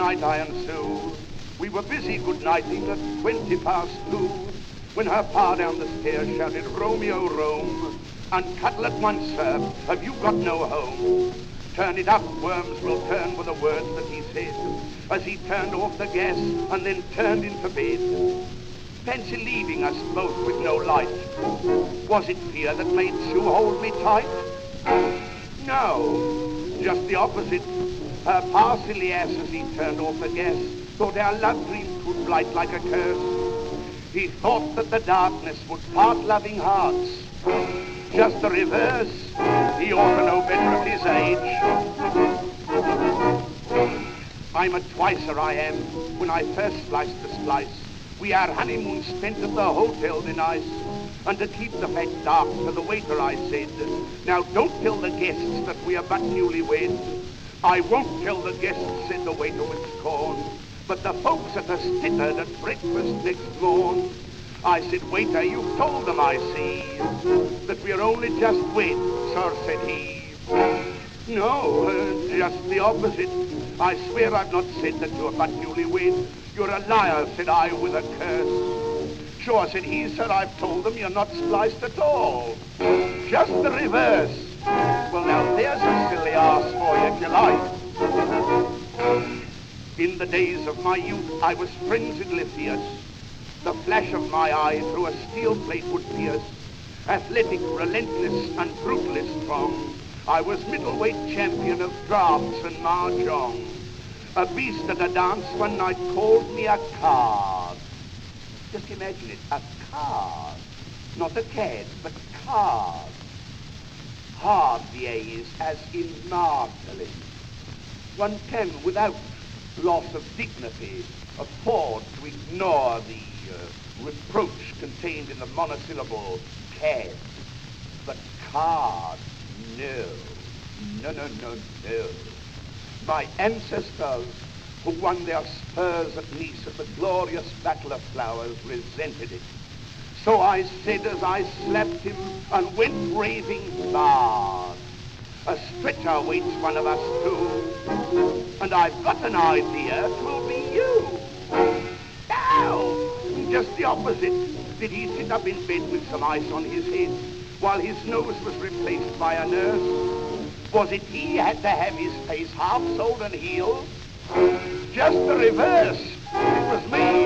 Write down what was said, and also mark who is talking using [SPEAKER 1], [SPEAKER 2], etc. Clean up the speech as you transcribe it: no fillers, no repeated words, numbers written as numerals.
[SPEAKER 1] night, I and Sue, we were busy good-nighting at 2:20, when her pa down the stairs shouted, Romeo, Rome, and cutlet one, sir, have you got no home? Turn it up, worms will turn, were the words that he said, as he turned off the gas and then turned into bed. Fancy leaving us both with no light. Was it fear that made Sue hold me tight? No, just the opposite. Her pa, silly ass, as he turned off the gas, thought our love dreams would blight like a curse. He thought that the darkness would part loving hearts. Just the reverse. He ought to know better at his age. I'm a twicer, I am, when I first spliced the splice. We our honeymoon spent at the Hotel de Nice. And to keep the fact dark to the waiter I said, now don't tell the guests that we are but newlywed. I won't tell the guests, said the waiter with scorn, but the folks at us tittered at breakfast next morn. I said, waiter, you've told them, I see, that we're only just wed, sir, said he. No, just the opposite. I swear I've not said that you're but newlywed. You're a liar, said I with a curse. Sure, said he, sir, I've told them you're not spliced at all. Just the reverse. Well, now, there's a silly arse for you, if you like. In the days of my youth, I was frenziedly fierce. The flash of my eye through a steel plate would pierce. Athletic, relentless, and brutally strong, I was middleweight champion of drafts and mahjong. A beast at a dance one night called me a card. Just imagine it, a card. Not a cad, but card. Hard, the A is, as in margarine. One can, without loss of dignity, afford to ignore the reproach contained in the monosyllable cad. But card, no. No. My ancestors, who won their spurs at Nice at the glorious Battle of Flowers, resented it. So I said as I slapped him and went raving mad, a stretcher waits one of us too, and I've got an idea 'twill be you. Ow! Just the opposite. Did he sit up in bed with some ice on his head while his nose was replaced by a nurse? Was it he had to have his face half sold and healed? Just the reverse. It was me.